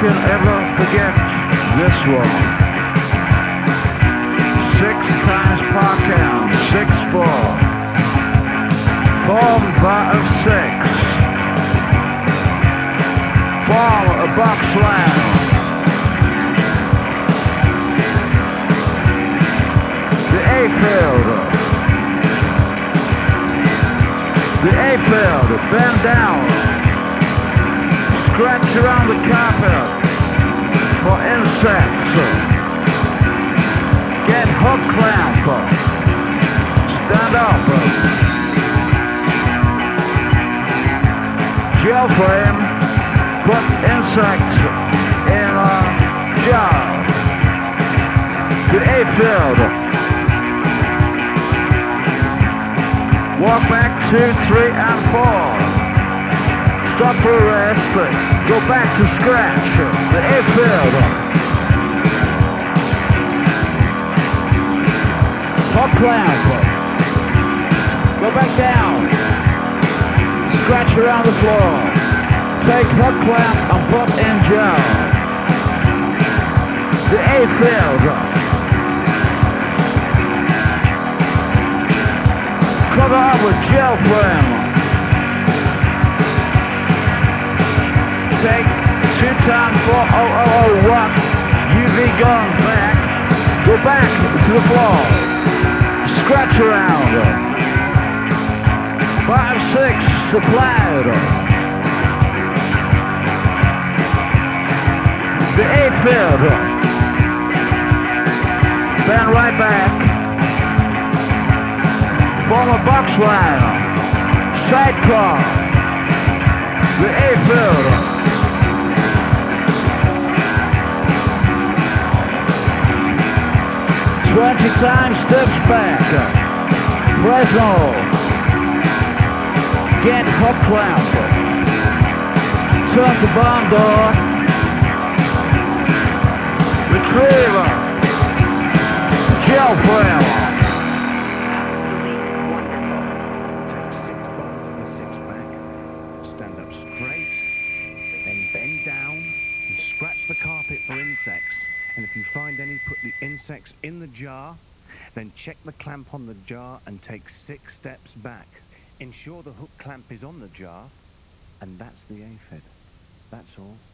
can ever forget this one. 6 times par count, 6-4. Form bar of 6. Form a box land. The A-field. The A-field, bend down. Scratch around the carpet for insects. Get hook clamp. Stand up. Gel frame. Put insects in a jar. The A-field. Walk back 2, 3, and 4. Stop for a rest. Go back to scratch. The A-field. Hook clamp. Go back down. Scratch around the floor. Take hook clamp and put in gel. The A-field. Cover up with gel frame. Take 2 times 4001 UV gun back. Go back to the floor. Scratch around. 5-6 supplied. The A-field. Bend right back. Form a box line. Sidecar. The A-field. 20 times steps back. Fresnel. Get hook clamp. Turn to barn door. Retriever. Gel frame. Take 6 balls of the 6 back. Stand up straight. Then bend down and scratch the carpet for insects. And if you find any, put the insects in the jar, then check the clamp on the jar and take 6 steps back. Ensure the hook clamp is on the jar, and that's the aphid. That's all.